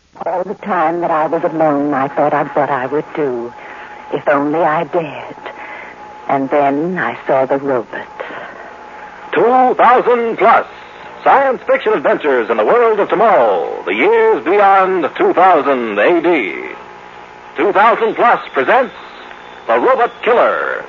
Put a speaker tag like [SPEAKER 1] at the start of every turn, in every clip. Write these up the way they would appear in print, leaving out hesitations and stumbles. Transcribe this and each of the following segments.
[SPEAKER 1] All the time that I was alone, I thought of what I would do, if only I dared. And then I saw the robot.
[SPEAKER 2] 2000 Plus. Science fiction adventures in the world of tomorrow. The years beyond 2000 AD. 2000 Plus presents The Robot Killer.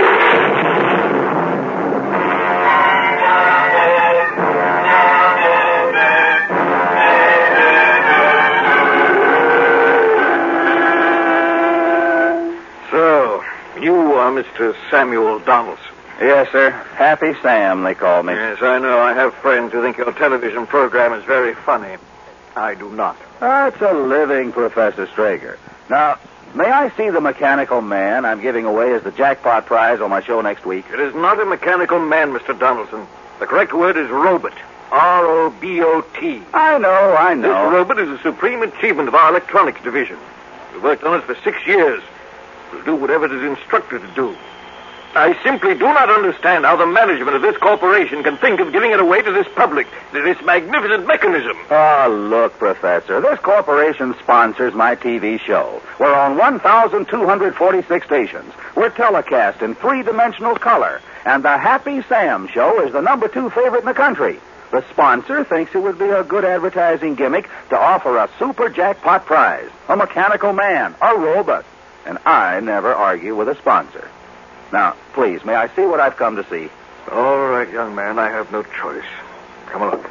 [SPEAKER 3] So, you are Mr. Samuel Donaldson.
[SPEAKER 4] Yes, sir. Happy Sam, they call me.
[SPEAKER 3] Yes, I know. I have friends who think your television program is very funny. I do not.
[SPEAKER 4] That's a living Professor Strager. Now, may I see the mechanical man I'm giving away as the jackpot prize on my show next week?
[SPEAKER 3] It is not a mechanical man, Mr. Donaldson. The correct word is robot. R-O-B-O-T.
[SPEAKER 4] I know.
[SPEAKER 3] This robot is a supreme achievement of our electronics division. We worked on it for 6 years. We'll do whatever it is instructed to do. I simply do not understand how the management of this corporation can think of giving it away to this public, to this magnificent mechanism.
[SPEAKER 4] Oh, look, Professor, this corporation sponsors my TV show. We're on 1,246 stations. We're telecast in three-dimensional color. And the Happy Sam show is the number 2 favorite in the country. The sponsor thinks it would be a good advertising gimmick to offer a super jackpot prize, a mechanical man, a robot. And I never argue with a sponsor. Now, please, may I see what I've come to see?
[SPEAKER 3] All right, young man, I have no choice. Come along.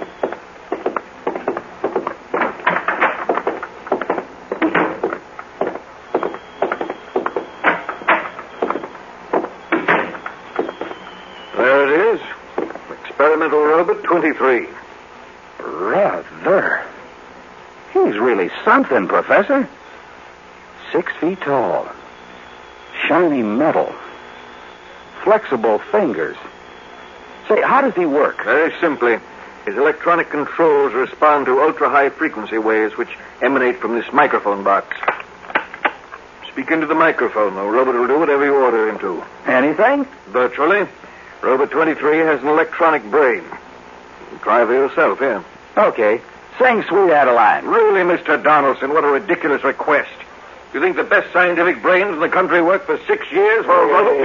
[SPEAKER 3] There it is. Experimental robot 23.
[SPEAKER 4] Rather. He's really something, Professor. 6 feet tall. Shiny metal. Flexible fingers. Say, how does he work?
[SPEAKER 3] Very simply. His electronic controls respond to ultra-high frequency waves which emanate from this microphone box. Speak into the microphone. The robot will do whatever you order him to.
[SPEAKER 4] Anything?
[SPEAKER 3] Virtually. Robot 23 has an electronic brain. You can try for yourself, here.
[SPEAKER 4] Okay. Sing Sweet Adeline.
[SPEAKER 3] Really, Mr. Donaldson, what a ridiculous request. You think the best scientific brains in the country work for 6 years for a robot?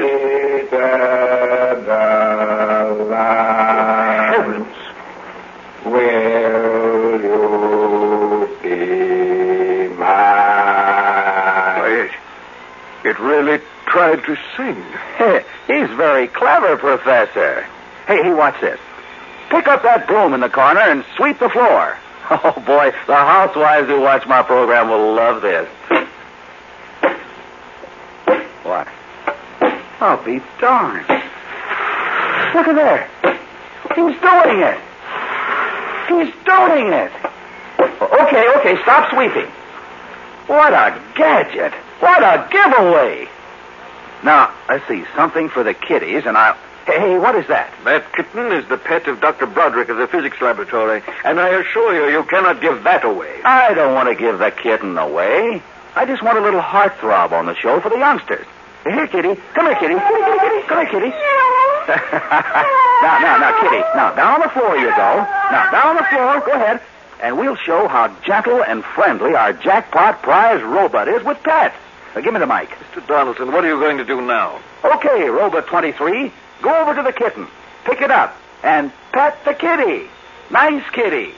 [SPEAKER 3] Heavens.
[SPEAKER 5] Will you be mine?
[SPEAKER 3] It really tried to sing.
[SPEAKER 4] He's very clever, Professor. Hey, watch this. Pick up that broom in the corner and sweep the floor. Oh, boy, the housewives who watch my program will love this. What? I'll be darned. Look at there. He's doing it. He's doing it. Okay, stop sweeping. What a gadget. What a giveaway. Now, let's see, something for the kiddies, and I'll... Hey, what is that?
[SPEAKER 3] That kitten is the pet of Dr. Broderick of the physics laboratory, and I assure you, you cannot give that away.
[SPEAKER 4] I don't want to give the kitten away. I just want a little heartthrob on the show for the youngsters. Here, Kitty. Come here, Kitty. Come here, Kitty. Now, Kitty. Now, down on the floor you go. Now, down on the floor. Go ahead. And we'll show how gentle and friendly our jackpot prize robot is with pets. Now, give me the mic.
[SPEAKER 3] Mr. Donaldson, what are you going to do now?
[SPEAKER 4] Okay, Robot 23. Go over to the kitten. Pick it up. And pet the kitty. Nice kitty.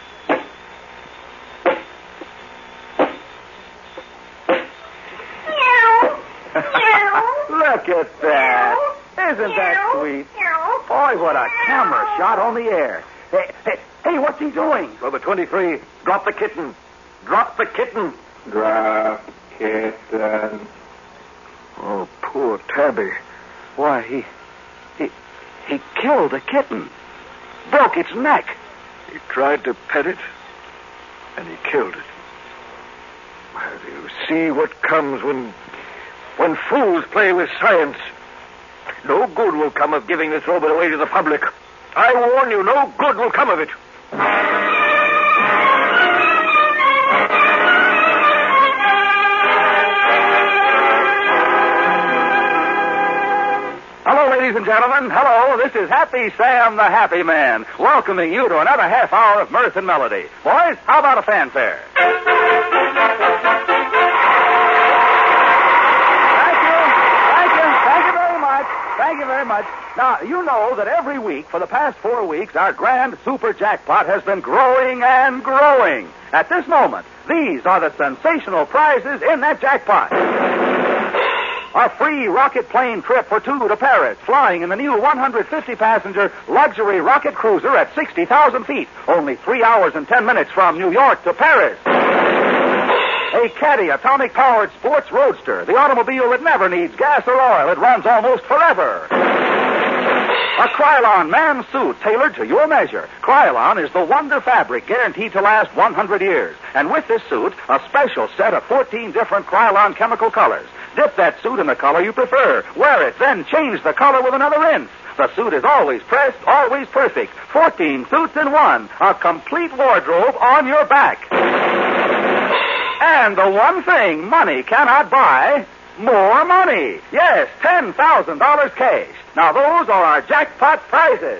[SPEAKER 4] Look at that. Isn't that sweet? Boy, what a camera shot on the air. Hey, what's he doing?
[SPEAKER 3] Robot 23, drop the kitten. Drop the kitten.
[SPEAKER 5] Drop kitten.
[SPEAKER 3] Oh, poor Tabby.
[SPEAKER 4] Why, he killed the kitten. Broke its neck.
[SPEAKER 3] He tried to pet it, and he killed it. Well, you see what comes when fools play with science. No good will come of giving this robot away to the public. I warn you, no good will come of it.
[SPEAKER 4] Hello, ladies and and gentlemen, hello. This is Happy Sam the Happy Man, welcoming you to another half hour of mirth and melody. Boys, how about a fanfare? Thank you very much. Now, you know that every week for the past 4 weeks, our grand super jackpot has been growing and growing. At this moment, these are the sensational prizes in that jackpot. A free rocket plane trip for two to Paris, flying in the new 150-passenger luxury rocket cruiser at 60,000 feet, only 3 hours and 10 minutes from New York to Paris. A Caddy atomic-powered sports roadster, the automobile that never needs gas or oil. It runs almost forever. A Krylon man suit tailored to your measure. Krylon is the wonder fabric guaranteed to last 100 years. And with this suit, a special set of 14 different Krylon chemical colors. Dip that suit in the color you prefer. Wear it, then change the color with another rinse. The suit is always pressed, always perfect. 14 suits in one. A complete wardrobe on your back. And the one thing money cannot buy, more money. Yes, $10,000 cash. Now, those are our jackpot prizes.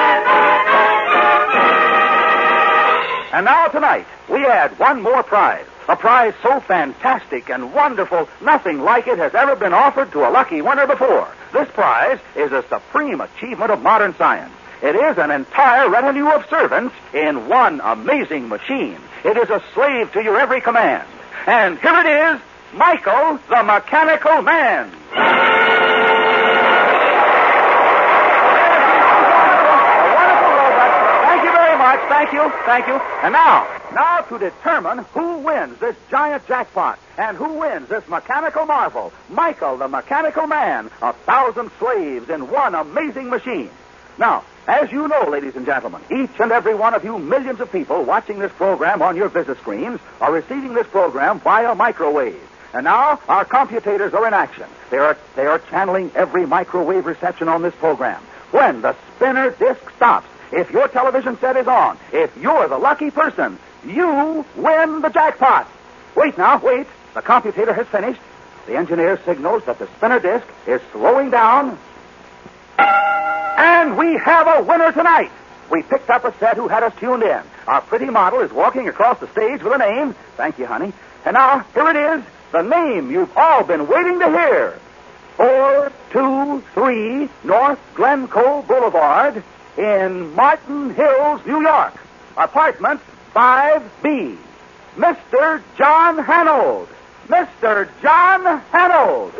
[SPEAKER 4] And now, tonight, we add one more prize. A prize so fantastic and wonderful, nothing like it has ever been offered to a lucky winner before. This prize is a supreme achievement of modern science. It is an entire retinue of servants in one amazing machine. It is a slave to your every command. And here it is, Michael the Mechanical Man. A wonderful robot. Thank you very much. Thank you. And now to determine who wins this giant jackpot and who wins this mechanical marvel, Michael the Mechanical Man, 1,000 slaves in one amazing machine. Now, as you know, ladies and gentlemen, each and every one of you millions of people watching this program on your visit screens are receiving this program via microwave. And now our computators are in action. They are channeling every microwave reception on this program. When the spinner disc stops, if your television set is on, if you're the lucky person, you win the jackpot. Wait. The computator has finished. The engineer signals that the spinner disc is slowing down. And we have a winner tonight. We picked up a set who had us tuned in. Our pretty model is walking across the stage with a name. Thank you, honey. And now, here it is, the name you've all been waiting to hear. 423 North Glencoe Boulevard in Martin Hills, New York. Apartment 5B. Mr. John Hanold. Mr. John Hanold.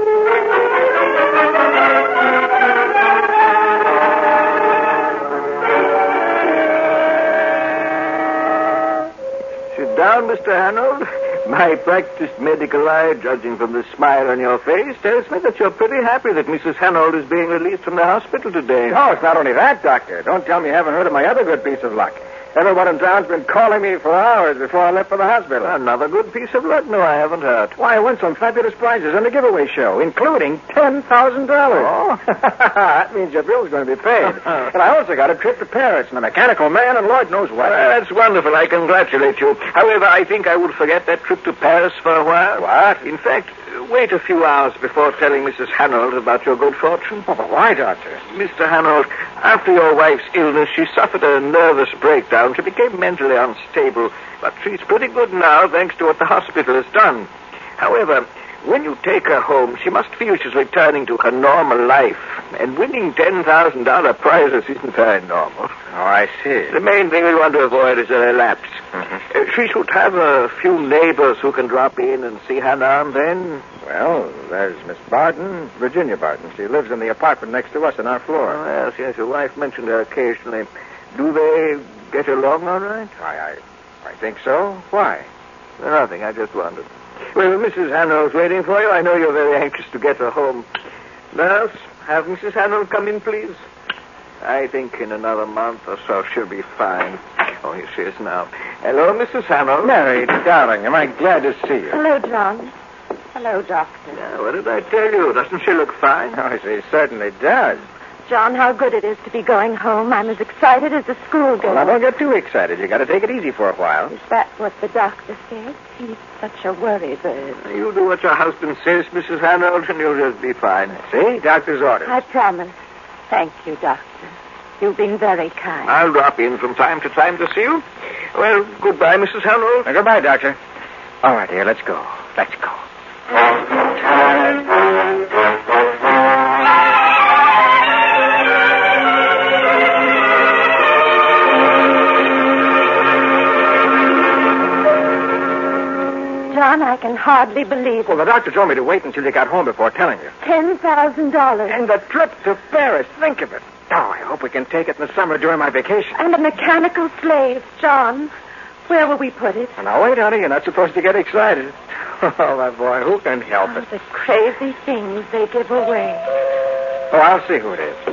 [SPEAKER 3] Sit down, Mr. Hanold. My practiced medical eye, judging from the smile on your face, tells me that you're pretty happy that Mrs. Hanold is being released from the hospital today.
[SPEAKER 2] No, it's not only that, Doctor. Don't tell me you haven't heard of my other good piece of luck. Everyone in town's been calling me for hours before I left for the hospital.
[SPEAKER 3] Another good piece of luck? No, I haven't heard.
[SPEAKER 2] Why, I won some fabulous prizes on the giveaway show, including $10,000.
[SPEAKER 3] Oh?
[SPEAKER 2] That means your bill's going to be paid. And I also got a trip to Paris and a mechanical man and Lord knows what.
[SPEAKER 3] That's wonderful. I congratulate you. However, I think I will forget that trip to Paris for a while.
[SPEAKER 2] What?
[SPEAKER 3] In fact, wait a few hours before telling Mrs. Hanold about your good fortune.
[SPEAKER 2] Oh, but why, Doctor?
[SPEAKER 3] Mr. Hanold, after your wife's illness, she suffered a nervous breakdown. She became mentally unstable, but she's pretty good now, thanks to what the hospital has done. However, when you take her home, she must feel she's returning to her normal life. And winning $10,000 prizes isn't very normal.
[SPEAKER 2] Oh, I see.
[SPEAKER 3] The main thing we want to avoid is a relapse. She should have a few neighbors who can drop in and see her now and then.
[SPEAKER 2] Well, there's Miss Barton, Virginia Barton. She lives in the apartment next to us on our floor.
[SPEAKER 3] Oh, yes, your wife mentioned her occasionally. Do they get along all right?
[SPEAKER 2] I think so. Why?
[SPEAKER 3] Nothing, I just wondered. Well, Mrs. Hanold's waiting for you. I know you're very anxious to get her home. Nurse, have Mrs. Hanold come in, please. I think in another month or so she'll be fine. Oh, here she is now. Hello, Mrs. Hanold.
[SPEAKER 2] Mary, darling, am I glad to see you?
[SPEAKER 1] Hello, John. Hello, Doctor.
[SPEAKER 3] Now, what did I tell you? Doesn't she look fine?
[SPEAKER 2] Oh, she certainly does.
[SPEAKER 1] John, how good it is to be going home. I'm as excited as a schoolgirl.
[SPEAKER 2] Well, now, don't get too excited. You got to take it easy for a while.
[SPEAKER 1] Is that what the doctor said? He's such a worry bird.
[SPEAKER 3] You do what your husband says, Mrs. Hanold, and you'll just be fine.
[SPEAKER 2] See? Doctor's orders.
[SPEAKER 1] I promise. Thank you, Doctor. You've been very kind.
[SPEAKER 3] I'll drop in from time to time to see you. Well, goodbye, Mrs. Hanold.
[SPEAKER 4] Goodbye, Doctor. All right, dear, let's go. Let's go.
[SPEAKER 1] John, I can hardly believe
[SPEAKER 3] Well,
[SPEAKER 1] it.
[SPEAKER 3] the doctor told me to wait until you got home before telling you.
[SPEAKER 1] $10,000.
[SPEAKER 3] And the trip to Paris, think of it. Oh, I hope we can take it in the summer during my vacation.
[SPEAKER 1] And a mechanical slave, John. Where will we put it?
[SPEAKER 3] Now, wait, honey. You're not supposed to get excited. Oh, my boy, who can help it?
[SPEAKER 1] The crazy things they give away.
[SPEAKER 3] Oh, I'll see who it is.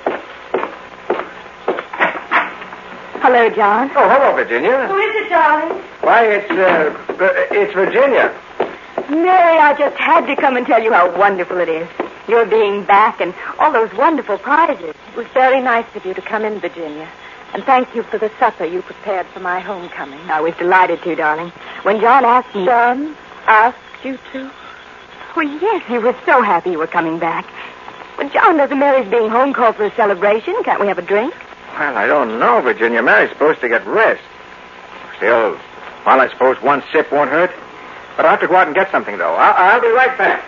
[SPEAKER 1] Hello, John.
[SPEAKER 3] Oh, hello, Virginia.
[SPEAKER 1] Who is it, darling?
[SPEAKER 3] Why, it's Virginia.
[SPEAKER 1] Mary, I just had to come and tell you how wonderful it is. Your being back and all those wonderful prizes. It was very nice of you to come in, Virginia. And thank you for the supper you prepared for my homecoming. I was delighted to, darling. When John asked me... John asked you to? Well, yes, he was so happy you were coming back. But John, doesn't Mary's being home call for a celebration? Can't we have a drink?
[SPEAKER 3] Well, I don't know, Virginia. Mary's supposed to get rest. Still, well, I suppose one sip won't hurt. But I'll have to go out and get something, though. I'll be right back.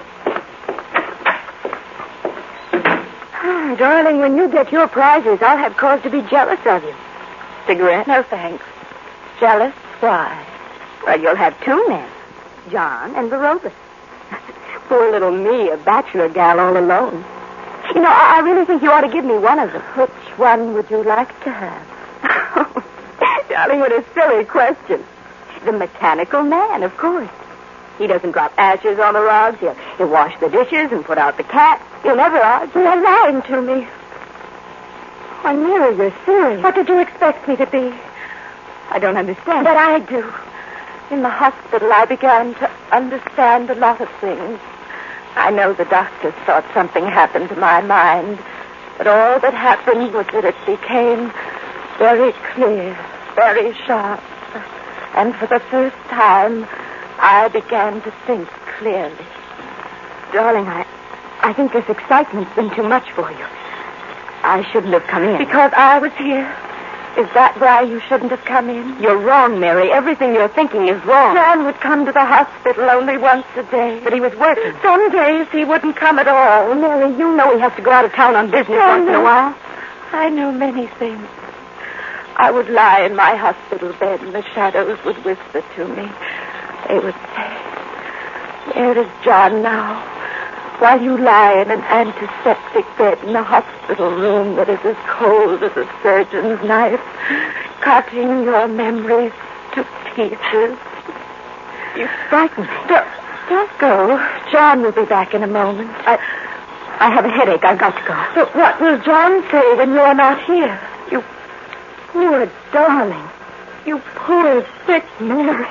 [SPEAKER 1] Darling, when you get your prizes, I'll have cause to be jealous of you. Cigarette? No, thanks. Jealous? Why? Well, you'll have two men, John and Barobas. Poor little me, a bachelor gal all alone. You know, I really think you ought to give me one of them. Which one would you like to have? Darling, what a silly question. The mechanical man, of course. He doesn't drop ashes on the rugs. He'll wash the dishes and put out the cat. He'll never argue. You're lying to me. Why, Mary, you're serious. What did you expect me to be? I don't understand. But I do. In the hospital, I began to understand a lot of things. I know the doctors thought something happened to my mind, but all that happened was that it became very clear, very sharp. And for the first time, I began to think clearly. Darling, I think this excitement's been too much for you. I shouldn't have come in. Because I was here? Is that why you shouldn't have come in? You're wrong, Mary. Everything you're thinking is wrong. John would come to the hospital only once a day. But he was working. Some days he wouldn't come at all. Mary, you know he has to go out of town on business once in a while. I know many things. I would lie in my hospital bed and the shadows would whisper to me. They would say, "Where is John now?" While you lie in an antiseptic bed in a hospital room that is as cold as a surgeon's knife, cutting your memories to pieces. You frighten me. Don't go. John will be back in a moment. I have a headache. I've got to go. But what will John say when you're not here? You poor darling. You poor sick Mary.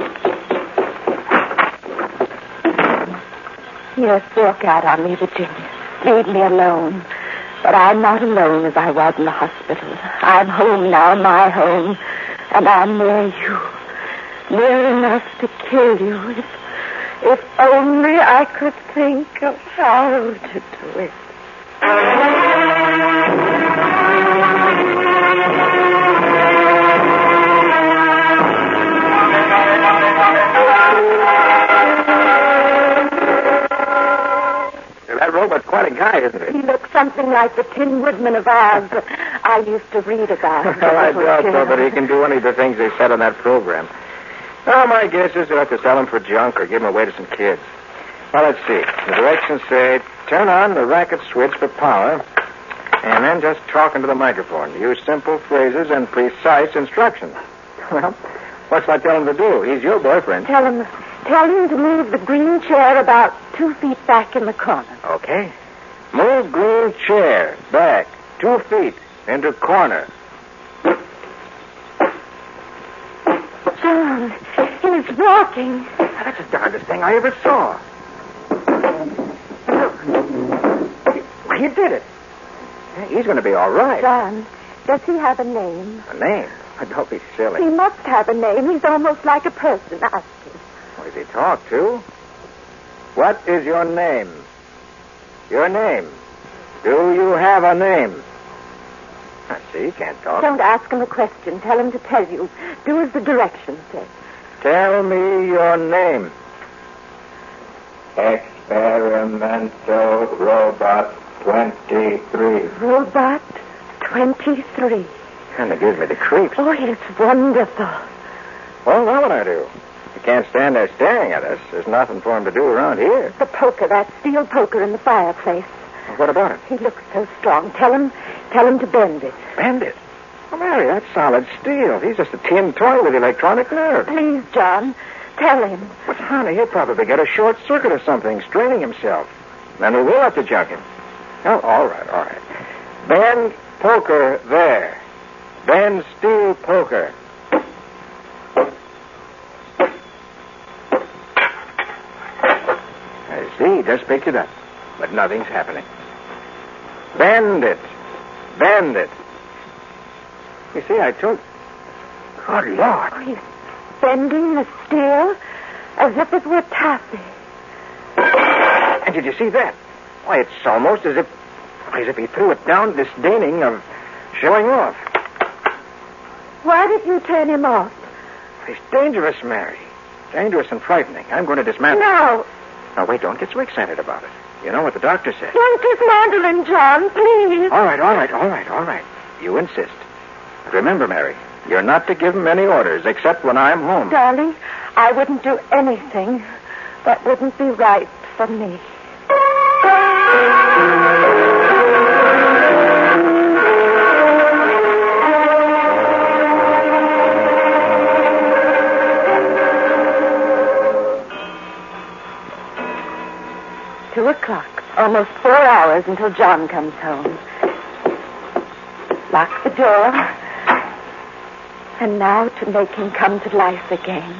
[SPEAKER 1] Yes, walk out on me, Virginia. Leave me alone. But I'm not alone as I was in the hospital. I'm home now, my home. And I'm near you. Near enough to kill you. If only I could think of how to do it.
[SPEAKER 3] That robot's quite a guy, isn't he?
[SPEAKER 1] He looks something like the Tin Woodman of Oz that I used to read about.
[SPEAKER 3] Well, I doubt so, but he can do any of the things they said on that program. Well, my guess is they'll have to sell him for junk or give him away to some kids. Well, let's see. The directions say, turn on the racket switch for power, and then just talk into the microphone. Use simple phrases and precise instructions. Well, what's I tell him to do? He's your boyfriend.
[SPEAKER 1] Tell him to move the green chair about 2 feet back in the corner.
[SPEAKER 3] Okay. Move green chair back 2 feet into corner.
[SPEAKER 1] John, he's walking.
[SPEAKER 3] That's the darndest thing I ever saw. Look. He did it. He's going to be all right.
[SPEAKER 1] John, does he have a name?
[SPEAKER 3] A name? Don't be silly.
[SPEAKER 1] He must have a name. He's almost like a person. Ask him.
[SPEAKER 3] What does he talk to? What is your name? Your name? Do you have a name? I see, you can't talk.
[SPEAKER 1] Don't ask him a question. Tell him to tell you. Do as the directions say.
[SPEAKER 3] Tell me your name.
[SPEAKER 5] Experimental Robot 23.
[SPEAKER 1] Robot 23.
[SPEAKER 3] Kind of gives me the creeps.
[SPEAKER 1] Oh, it's wonderful.
[SPEAKER 3] Well, what would I do? You can't stand there staring at us. There's nothing for him to do around here.
[SPEAKER 1] The poker, that steel poker in the fireplace.
[SPEAKER 3] Well, what about it?
[SPEAKER 1] He looks so strong. Tell him to bend it.
[SPEAKER 3] Bend it? Oh, Mary, that's solid steel. He's just a tin toy with electronic nerves.
[SPEAKER 1] Please, John, tell him.
[SPEAKER 3] But, honey, he'll probably get a short circuit or something, straining himself. Then we will have to jug him. Oh, all right. Bend poker there. Bend steel poker. I see, just picked it up. But nothing's happening. Bend it. You see, I told... Good Lord.
[SPEAKER 1] Oh, he's bending the steel as if it were taffy.
[SPEAKER 3] And did you see that? Why, it's almost as if he threw it down, disdaining of showing off.
[SPEAKER 1] Why did you turn him off?
[SPEAKER 3] He's dangerous, Mary. Dangerous and frightening. I'm going to dismantle him.
[SPEAKER 1] No.
[SPEAKER 3] Now, wait, don't get so excited about it. You know what the doctor said.
[SPEAKER 1] Don't dismantle him, John, please.
[SPEAKER 3] All right. You insist. But remember, Mary, you're not to give him any orders except when I'm home.
[SPEAKER 1] Darling, I wouldn't do anything that wouldn't be right for me. 2 o'clock. Almost 4 hours until John comes home. Lock the door. And now to make him come to life again.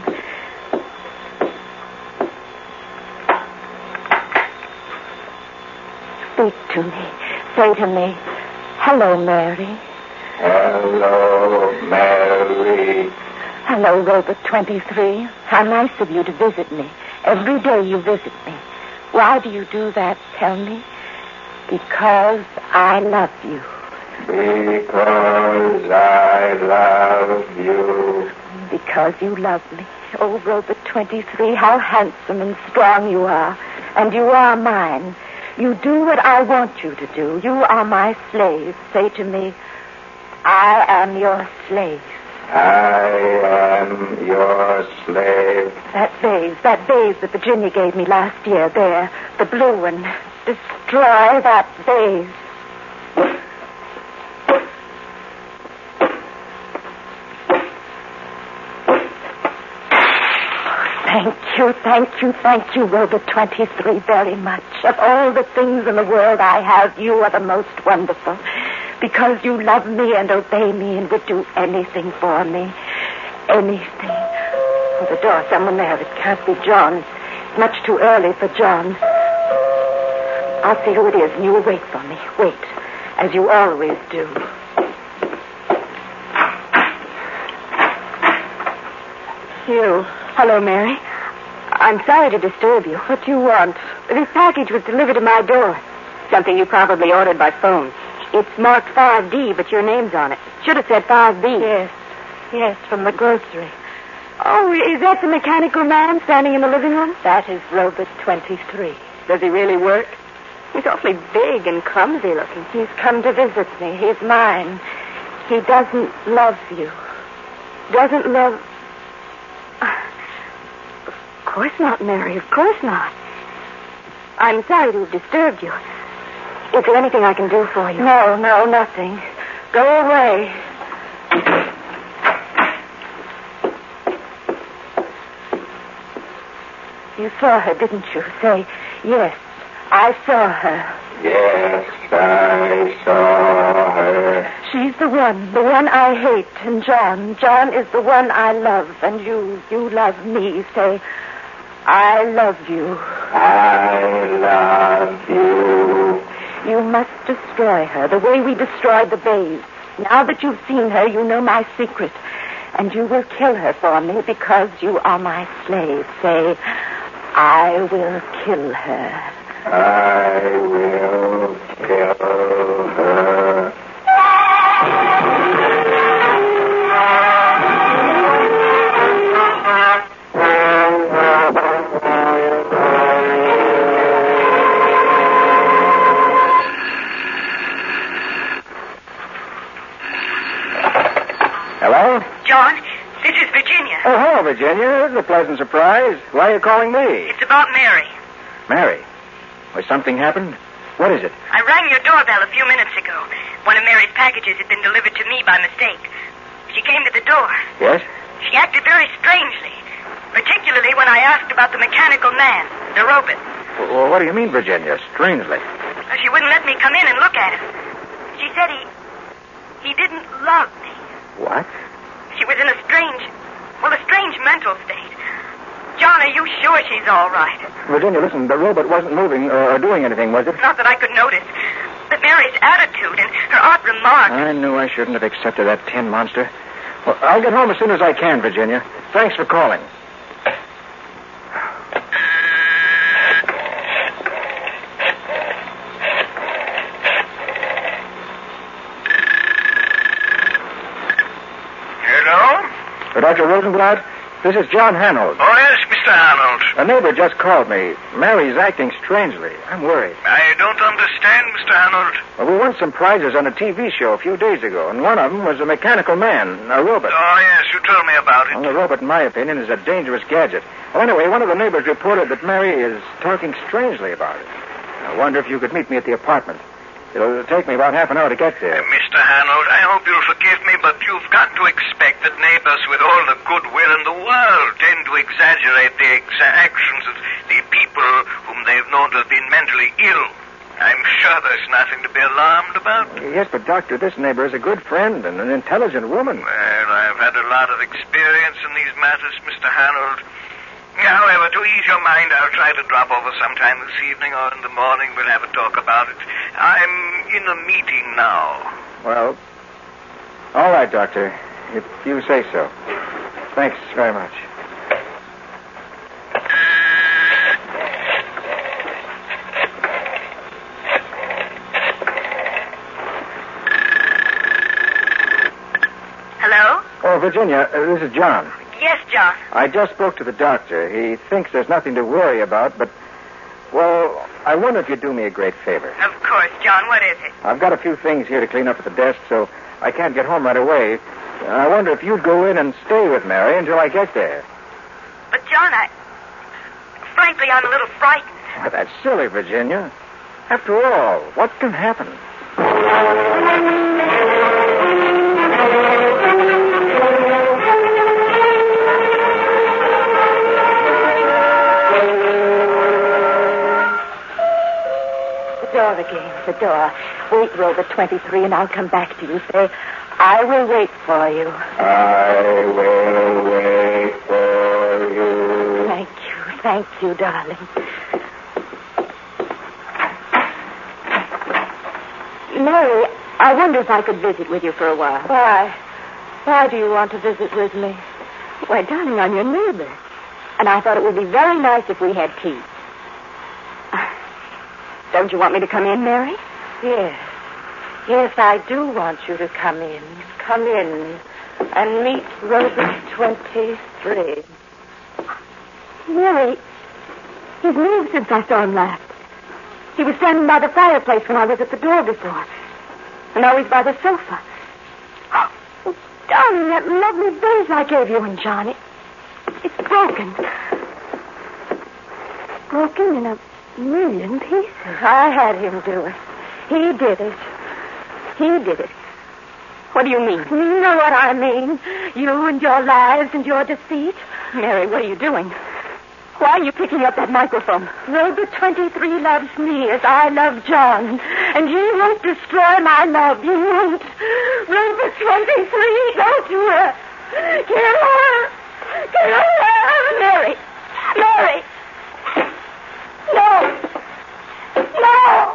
[SPEAKER 1] Speak to me. Say to me, hello, Mary.
[SPEAKER 5] Hello, Mary.
[SPEAKER 1] Hello, Robot 23. How nice of you to visit me. Every day you visit me. Why do you do that, tell me? Because I love you.
[SPEAKER 5] Because I love you.
[SPEAKER 1] Because you love me. Oh, Robot 23, how handsome and strong you are. And you are mine. You do what I want you to do. You are my slave. Say to me, I am your slave.
[SPEAKER 5] I am your slave.
[SPEAKER 1] That vase that Virginia gave me last year, there, the blue one. Destroy that vase. Thank you, Robot 23, very much. Of all the things in the world I have, you are the most wonderful. Because you love me and obey me and would do anything for me. Anything. Oh, the door, someone there. It can't be John. It's much too early for John. I'll see who it is, and you will wait for me. Wait, as you always do. You. Hello, Mary. I'm sorry to disturb you. What do you want? This package was delivered to my door. Something you probably ordered by phone. It's marked 5D, but your name's on it. Should have said 5B. Yes, from the grocery. Oh, is that the mechanical man standing in the living room? That is Robot 23. Does he really work? He's awfully big and clumsy looking. He's come to visit me. He's mine. He doesn't love you. Doesn't love... Of course not, Mary. Of course not. I'm sorry to have disturbed you. Is there anything I can do for you? No, nothing. Go away. You saw her, didn't you? Say, yes, I saw her.
[SPEAKER 5] Yes, I saw her.
[SPEAKER 1] She's the one I hate. And John is the one I love. And you love me. Say, I love you.
[SPEAKER 5] I love you.
[SPEAKER 1] You must destroy her the way we destroyed the vase. Now that you've seen her, you know my secret. And you will kill her for me because you are my slave. Say, I will kill her.
[SPEAKER 5] I will kill
[SPEAKER 6] Oh, hello, Virginia. This is a pleasant surprise. Why are you calling me?
[SPEAKER 7] It's about Mary.
[SPEAKER 6] Mary. Has something happened? What is it?
[SPEAKER 7] I rang your doorbell a few minutes ago. One of Mary's packages had been delivered to me by mistake. She came to the door.
[SPEAKER 6] Yes?
[SPEAKER 7] She acted very strangely, particularly when I asked about the mechanical man, the robot.
[SPEAKER 6] Well, what do you mean, Virginia? Strangely.
[SPEAKER 7] She wouldn't let me come in and look at him. She said he didn't love me.
[SPEAKER 6] What?
[SPEAKER 7] She was in a strange mental state. John, are you sure she's all right?
[SPEAKER 6] Virginia, listen, the robot wasn't moving or doing anything, was it?
[SPEAKER 7] Not that I could notice. But Mary's attitude and her odd remarks.
[SPEAKER 6] I knew I shouldn't have accepted that tin monster. Well, I'll get home as soon as I can, Virginia. Thanks for calling.
[SPEAKER 3] Hello?
[SPEAKER 6] Dr. Rosenblatt, this is John Hanold.
[SPEAKER 3] Oh, yes, Mr. Arnold.
[SPEAKER 6] A neighbor just called me. Mary's acting strangely. I'm worried.
[SPEAKER 3] I don't understand, Mr. Arnold.
[SPEAKER 6] Well, we won some prizes on a TV show a few days ago, and one of them was a mechanical man, a robot.
[SPEAKER 3] Oh, yes, you told me about it.
[SPEAKER 6] Well, the robot, in my opinion, is a dangerous gadget. Well, anyway, one of the neighbors reported that Mary is talking strangely about it. I wonder if you could meet me at the apartment. It'll take me about half an hour to get there.
[SPEAKER 3] Mr. Hanold, I hope you'll forgive me, but you've got to expect that neighbors with all the goodwill in the world tend to exaggerate the actions of the people whom they've known to have been mentally ill. I'm sure there's nothing to be alarmed about.
[SPEAKER 6] Yes, but, Doctor, this neighbor is a good friend and an intelligent woman.
[SPEAKER 3] Well, I've had a lot of experience in these matters, Mr. Hanold. However, to ease your mind, I'll try to drop over sometime this evening or in the morning. We'll have a talk about it. I'm in a meeting now.
[SPEAKER 6] Well, all right, Doctor, if you say so. Thanks very much.
[SPEAKER 7] Hello?
[SPEAKER 6] Oh, Virginia, this is John.
[SPEAKER 7] Yes, John.
[SPEAKER 6] I just spoke to the doctor. He thinks there's nothing to worry about, but, well, I wonder if you'd do me a great favor.
[SPEAKER 7] Of course, John. What is it?
[SPEAKER 6] I've got a few things here to clean up at the desk, so I can't get home right away. I wonder if you'd go in and stay with Mary until I get there.
[SPEAKER 7] But, John, frankly, I'm a little frightened.
[SPEAKER 6] Well, that's silly, Virginia. After all, what can happen?
[SPEAKER 1] Again, the door. Wait, Robot 23, and I'll come back to you. Say, I will wait for you.
[SPEAKER 5] I will wait for you.
[SPEAKER 1] Thank you, darling. Mary, I wonder if I could visit with you for a while. Why? Why do you want to visit with me? Why, darling, I'm your neighbor. And I thought it would be very nice if we had tea. Don't you want me to come in, Mary? Yes. Yes, I do want you to come in. Come in and meet Robot 23. Mary, he's moved since I saw him last. He was standing by the fireplace when I was at the door before. And now he's by the sofa. Oh, darling, that lovely vase I gave you and John, it's broken. Broken in a million pieces. I had him do it. He did it. He did it. What do you mean? You know what I mean. You and your lies and your deceit. Mary, what are you doing? Why are you picking up that microphone? Robot 23 loves me as I love John. And he won't destroy my love. He won't. Robot 23, don't do it. Kill her. Kill her. Mary. Mary. No. No.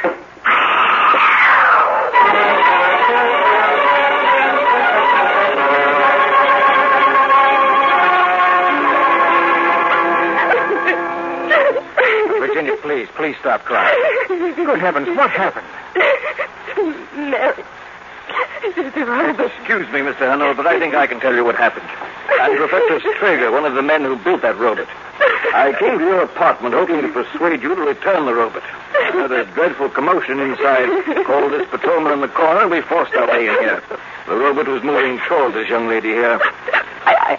[SPEAKER 6] Virginia, please stop crying. Good heavens, what happened?
[SPEAKER 1] Mary.
[SPEAKER 2] Excuse me, Mr. Hanold, but I think I can tell you what happened. I'm Professor Strager, one of the men who built that robot. I came to your apartment hoping to persuade you to return the robot. I heard a dreadful commotion inside. Called this patrolman in the corner, and we forced our way in here. The robot was moving toward this young lady here.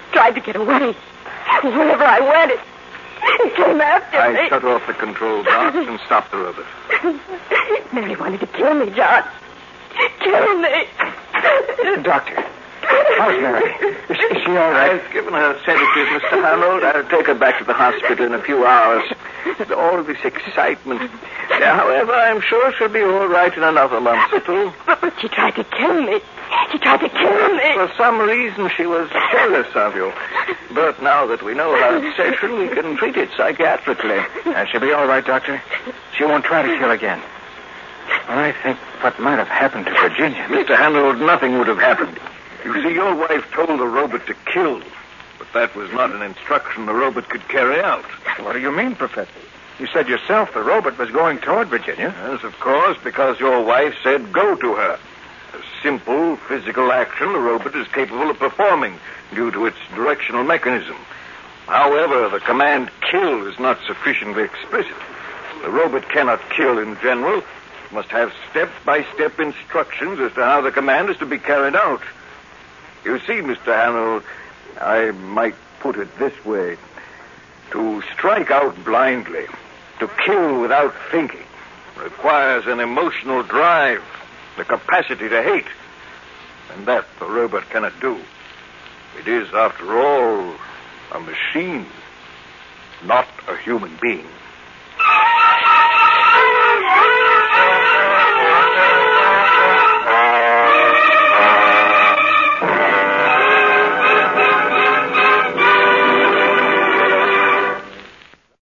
[SPEAKER 1] tried to get away. Wherever I went, it came after me.
[SPEAKER 2] I shut off the control box and stopped the robot.
[SPEAKER 1] Mary wanted to kill me, John. Kill me.
[SPEAKER 6] Doctor, how's Mary? Is she all right?
[SPEAKER 2] I've given her sedatives, Mr. Harold. I'll take her back to the hospital in a few hours. All this excitement. However, I'm sure she'll be all right in another month or two.
[SPEAKER 1] But she tried to kill me. She tried to kill me.
[SPEAKER 2] For some reason, she was jealous of you. But now that we know her obsession, we can treat it psychiatrically.
[SPEAKER 6] And she'll be all right, Doctor. She won't try to kill again. Well, I think what might have happened to Virginia.
[SPEAKER 2] Mr. Harold, nothing would have happened. You see, your wife told the robot to kill. But that was not an instruction the robot could carry out.
[SPEAKER 6] What do you mean, Professor? You said yourself the robot was going toward Virginia.
[SPEAKER 2] Yes, of course, because your wife said go to her. A simple physical action the robot is capable of performing due to its directional mechanism. However, the command kill is not sufficiently explicit. The robot cannot kill in general. It must have step-by-step instructions as to how the command is to be carried out. You see, Mr. Harold, I might put it this way. To strike out blindly, to kill without thinking, requires an emotional drive, the capacity to hate. And that the robot cannot do. It is, after all, a machine, not a human being.